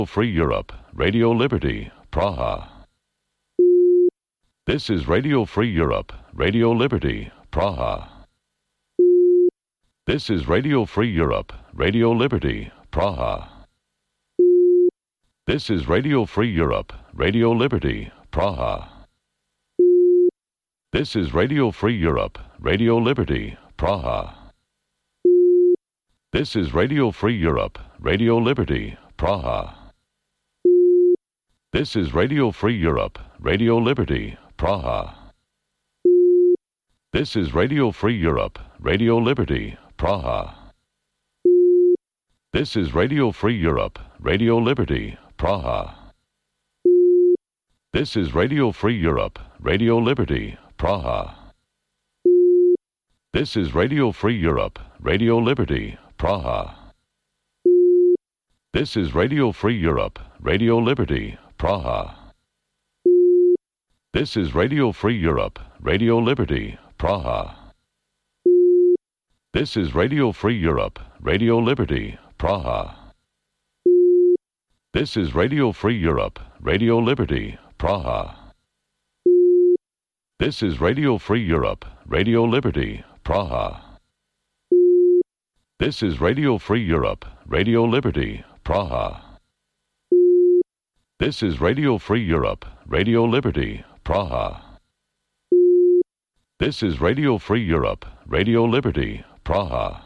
Free Europe, Radio Liberty, Praha. This is Radio Free Europe, Radio Liberty, Praha. This is Radio Free Europe, Radio Liberty, Praha. This is Radio Free Europe, Radio Liberty, Praha. This is Radio Free Europe, Radio Liberty, Praha. This is Radio Free Europe, Radio Liberty, Praha. This is Radio Free Europe, Radio Liberty, Praha. This is Radio Free Europe, Radio Liberty, Praha. This is Radio Free Europe, Radio Liberty, Praha. This is Radio Free Europe, Radio Liberty, Praha. This is Radio Free Europe, Radio Liberty, Praha. This is Radio Free Europe, Radio Liberty, Praha. This is Radio Free Europe, Radio Liberty, Praha. This is Radio Free Europe, Radio Liberty, Praha. This is Radio Free Europe, Radio Liberty, Praha. This is Radio Free Europe, Radio Liberty, Praha. This is Radio Free Europe, Radio Liberty, Praha. This is Radio Free Europe, Radio Liberty, Praha. This is Radio Free Europe, Radio Liberty, Praha.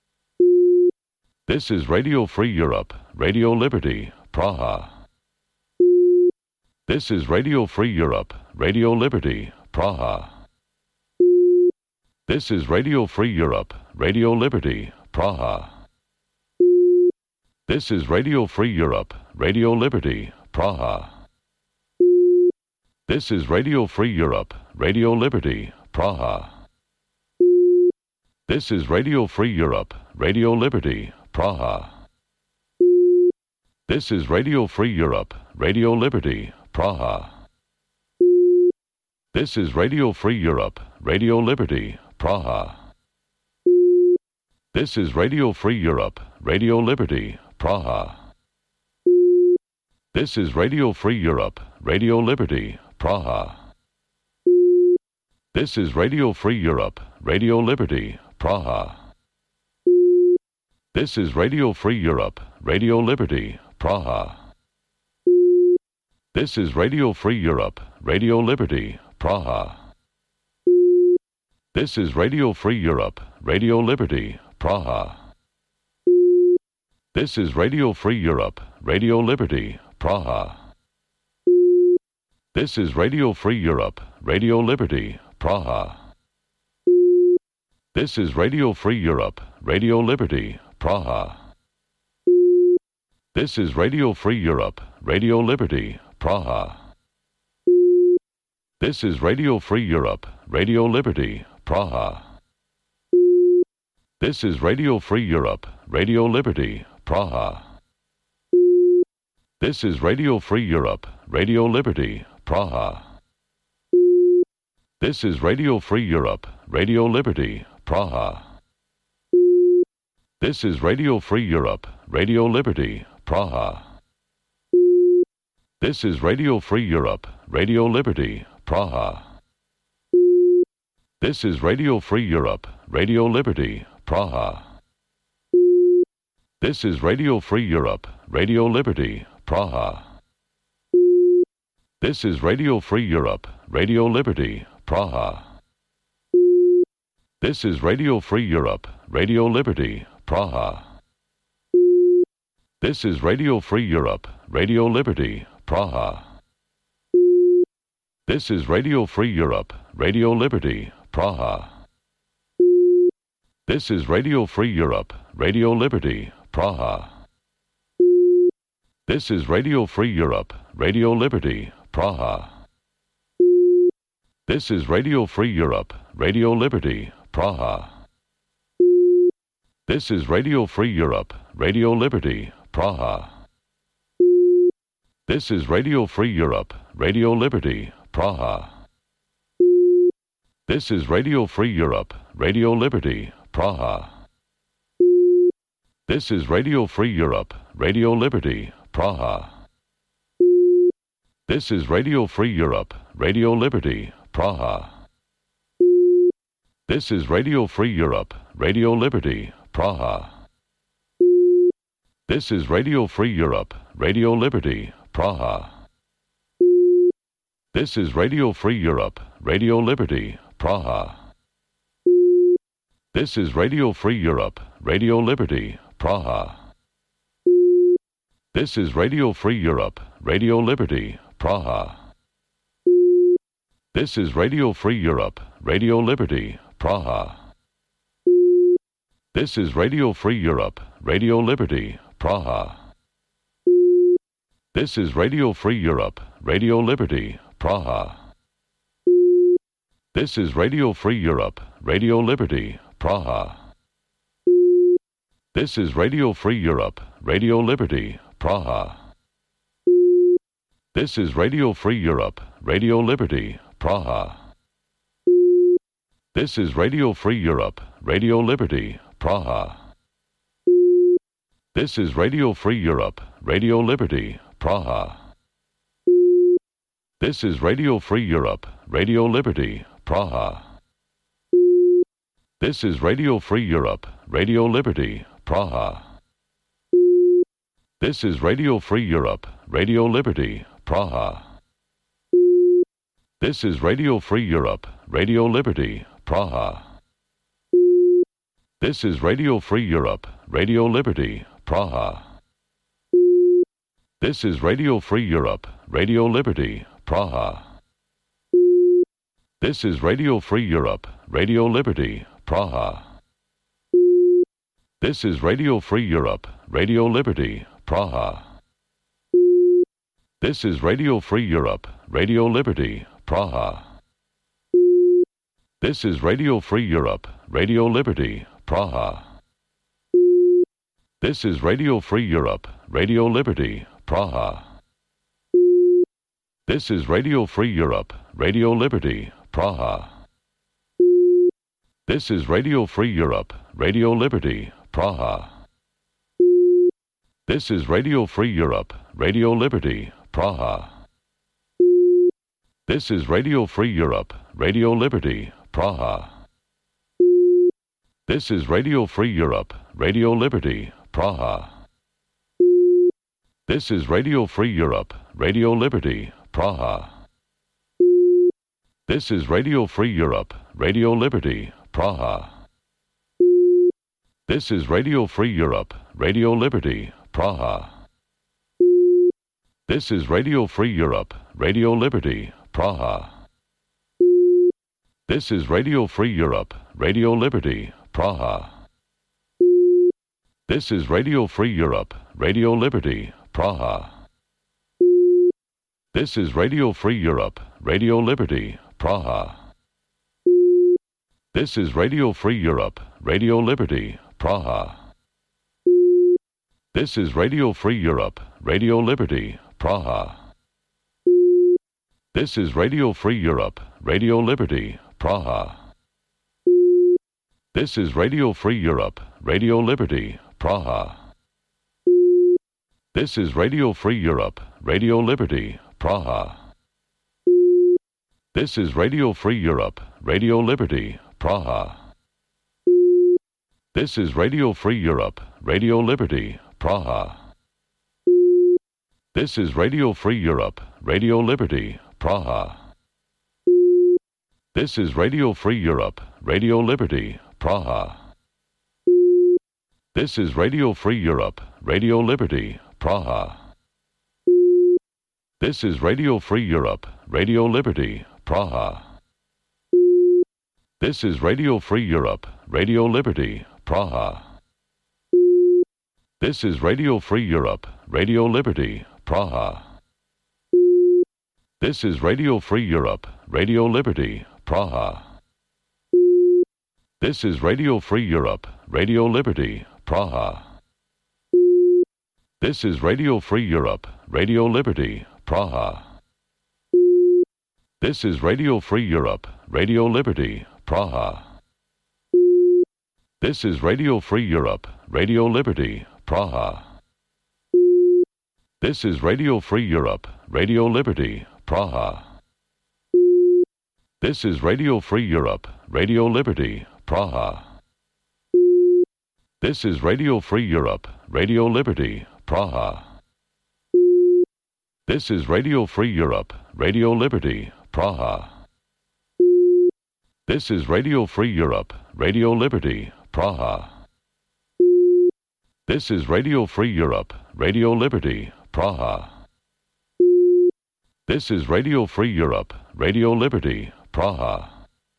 This is Radio Free Europe, Radio Liberty, Praha. This is Radio Free Europe, Radio Liberty, Praha. This is Radio Free Europe, Radio Liberty, Praha. This is Radio Free Europe, Radio Liberty, Praha. This is Radio Free Europe, Radio Liberty, Praha. This is Radio Free Europe, Radio Liberty, Praha. This is Radio Free Europe, Radio Liberty, Praha. This is Radio Free Europe, Radio Liberty, Praha. This is Radio Free Europe, Radio Liberty, Praha. This is Radio Free Europe, Radio Liberty, Praha. This is Radio Free Europe, Radio Liberty, Praha. This is Radio Free Europe, Radio Liberty, Praha. This is Radio Free Europe, Radio Liberty, Praha. This is Radio Free Europe, Radio Liberty, Praha. This is Radio Free Europe, Radio Liberty, Praha. This is Radio Free Europe, Radio Liberty, Praha. This is Radio Free Europe, Radio Liberty, Praha. This is Radio Free Europe, Radio Liberty, Praha. This is Radio Free Europe, Radio Liberty, Praha. This is Radio Free Europe, Radio Liberty, Praha. This is Radio Free Europe, Radio Liberty, Praha. This is Radio Free Europe, Radio Liberty, Praha. This is Radio Free Europe, Radio Liberty, Praha. This is Radio Free Europe, Radio Liberty, Praha. This is Radio Free Europe, Radio Liberty, Praha. This is Radio Free Europe, Radio Liberty, Praha. This is Radio Free Europe, Radio Liberty, Praha. This is Radio Free Europe, Radio Liberty, Praha. This is Radio Free Europe, Radio Liberty, Praha. This is Radio Free Europe, Radio Liberty, Praha. This is Radio Free Europe, Radio Liberty, Praha. This is Radio Free Europe, Radio Liberty, Praha. This is Radio Free Europe, Radio Liberty, Praha. This is Radio Free Europe, Radio Liberty, Praha. This is Radio Free Europe, Radio Liberty, Praha. This is Radio Free Europe, Radio Liberty, Praha. This is Radio Free Europe, Radio Liberty, Praha. This is Radio Free Europe, Radio Liberty, Praha. This is Radio Free Europe, Radio Liberty, Praha. This is Radio Free Europe, Radio Liberty, Praha. This is Radio Free Europe, Radio Liberty, Praha. This is Radio Free Europe, Radio Liberty, Praha. This is Radio Free Europe, Radio Liberty, Praha. This is Radio Free Europe, Radio Liberty, Praha. This is Radio Free Europe, Radio Liberty, Praha. This is Radio Free Europe, Radio Liberty, Praha. This is Radio Free Europe, Radio Liberty, Praha. This is Radio Free Europe, Radio Liberty, Praha. This is Radio Free Europe, Radio Liberty, Praha. This is Radio Free Europe, Radio Liberty, Praha. This is Radio Free Europe, Radio Liberty, Praha. This is Radio Free Europe, Radio Liberty, Praha. This is Radio Free Europe, Radio Liberty, Praha. This is Radio Free Europe, Radio Liberty, Praha. This is Radio Free Europe, Radio Liberty, Praha. This is Radio Free Europe, Radio Liberty, Praha. This is Radio Free Europe, Radio Liberty, Praha. This is Radio Free Europe, Radio Liberty, Praha. This is Radio Free Europe, Radio Liberty, Praha. This is Radio Free Europe, Radio Liberty, Praha. This is Radio Free Europe, Radio Liberty, Praha. This is Radio Free Europe, Radio Liberty, Praha. This is Radio Free Europe, Radio Liberty, Praha. This is Radio Free Europe, Radio Liberty, Praha. This is Radio Free Europe, Radio Liberty, Praha. This is Radio Free Europe, Radio Liberty, Praha. This is Radio Free Europe, Radio Liberty, Praha. This is Radio Free Europe, Radio Liberty, Praha. This is Radio Free Europe, Radio Liberty, Praha. This is Radio Free Europe, Radio Liberty, Praha. This is Radio Free Europe, Radio Liberty, Praha. This is Radio Free Europe, Radio Liberty, Praha. This is Radio Free Europe, Radio Liberty, Praha. This is Radio Free Europe, Radio Liberty, Praha. This is Radio Free Europe, Radio Liberty, Praha. This is Radio Free Europe, Radio Liberty, Praha. This is Radio Free Europe, Radio Liberty, Praha. This is Radio Free Europe, Radio Liberty, Praha. This is Radio Free Europe, Radio Liberty, Praha. This is Radio Free Europe, Radio Liberty, Praha. This is Radio Free Europe, Radio Liberty, Praha. This is Radio Free Europe, Radio Liberty, Praha. This is Radio Free Europe, Radio Liberty, Praha. This is Radio Free Europe, Radio Liberty, Praha. This is Radio Free Europe, Radio Liberty, Praha. This is Radio Free Europe, Radio Liberty, Praha. This is Radio Free Europe, Radio Liberty, Praha. This is Radio Free Europe, Radio Liberty, Praha. This is Radio Free Europe, Radio Liberty, Praha. This is Radio Free Europe, Radio Liberty, Praha. This is Radio Free Europe, Radio Liberty, Praha. This is Radio Free Europe, Radio Liberty, Praha. This is Radio Free Europe, Radio Liberty, Praha. This is Radio Free Europe, Radio Liberty, Praha. This is Radio Free Europe, Radio Liberty, Praha. This is Radio Free Europe, Radio Liberty, Praha. This is Radio Free Europe, Radio Liberty, Praha. This is Radio Free Europe, Radio Liberty, Praha. This is Radio Free Europe, Radio Liberty, Praha.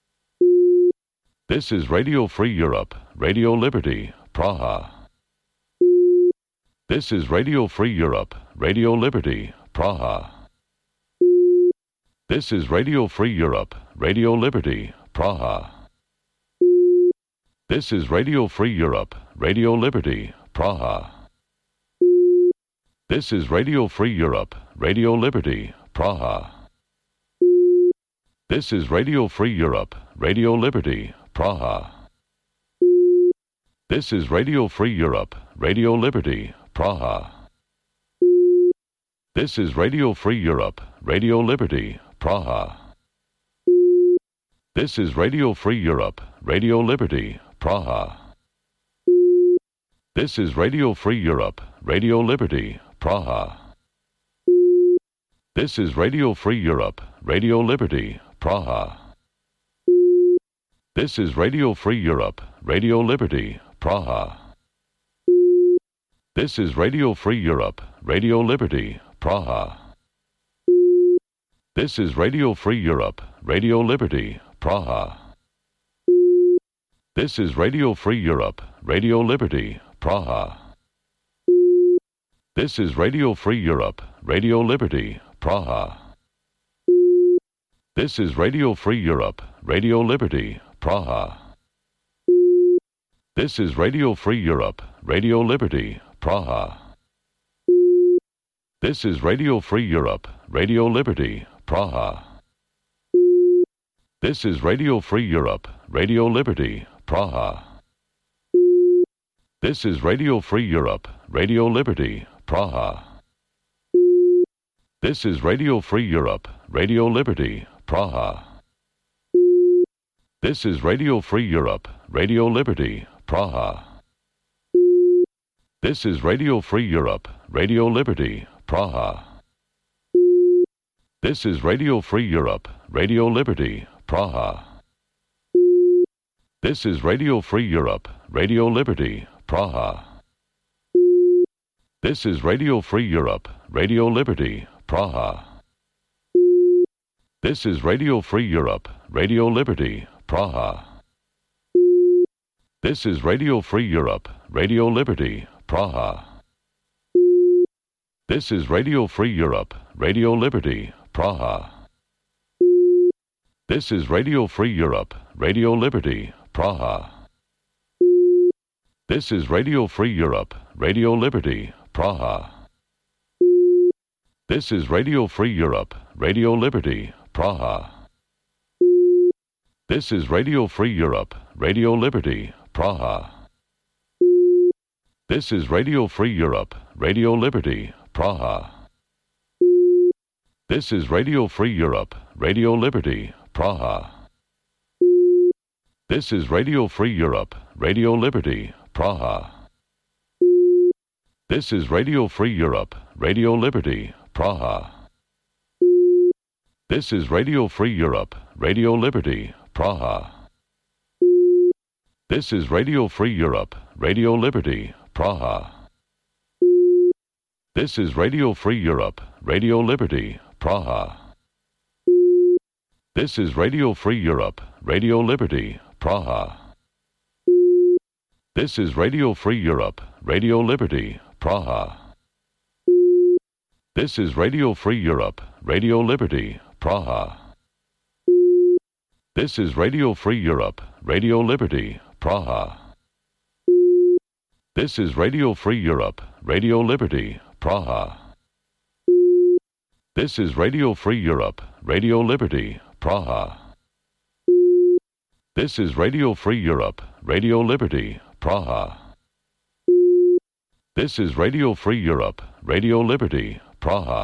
This is Radio Free Europe, Radio Liberty, Praha. This is Radio Free Europe, Radio Liberty, Praha. This is Radio Free Europe, Radio Liberty, Praha. This is Radio Free Europe, Radio Liberty, Praha. This is Radio Free Europe, Radio Liberty, Praha. This is Radio Free Europe, Radio Liberty, Praha. This is Radio Free Europe, Radio Liberty, Praha. This is Radio Free Europe, Radio Liberty, Praha. This is Radio Free Europe, Radio Liberty, Praha. This is Radio Free Europe, Radio Liberty, Praha. This is Radio Free Europe, Radio Liberty, Praha. This is Radio Free Europe, Radio Liberty, Praha. This is Radio Free Europe, Radio Liberty, Praha. This is Radio Free Europe, Radio Liberty, Praha. This is Radio Free Europe, Radio Liberty, Praha. This is Radio Free Europe, Radio Liberty, Praha. This is Radio Free Europe, Radio Liberty, Praha. This is Radio Free Europe, Radio Liberty, Praha. This is Radio Free Europe, Radio Liberty, Praha. This is Radio Free Europe, Radio Liberty, Praha. This is Radio Free Europe, Radio Liberty, Praha. This is Radio Free Europe, Radio Liberty, Praha. This is Radio Free Europe, Radio Liberty, Praha. This is Radio Free Europe, Radio Liberty, Praha. This is Radio Free Europe, Radio Liberty, Praha. This is Radio Free Europe, Radio Liberty, Praha. This is Radio Free Europe, Radio Liberty, Praha. This is Radio Free Europe, Radio Liberty, Praha. This is Radio Free Europe, Radio Liberty, Praha. This is Radio Free Europe, Radio Liberty, Praha. This is Radio Free Europe, Radio Liberty, Praha. This is Radio Free Europe, Radio Liberty, Praha. This is Radio Free Europe, Radio Liberty, Praha. This is Radio Free Europe, Radio Liberty, Praha. This is Radio Free Europe, Radio Liberty, Praha. This is Radio Free Europe, Radio Liberty, Praha. This is Radio Free Europe, Radio Liberty, Praha. This is Radio Free Europe, Radio Liberty, Praha. This is Radio Free Europe, Radio Liberty, Praha. This is Radio Free Europe, Radio Liberty, Praha. This is Radio Free Europe, Radio Liberty, Praha. This is Radio Free Europe, Radio Liberty, Praha. This is Radio Free Europe, Radio Liberty, Praha. This is Radio Free Europe, Radio Liberty, Praha. This is Radio Free Europe, Radio Liberty, Praha. This is Radio Free Europe, Radio Liberty, Praha. This is Radio Free Europe, Radio Liberty, Praha. This is Radio Free Europe, Radio Liberty, Praha. This is Radio Free Europe, Radio Liberty, Praha.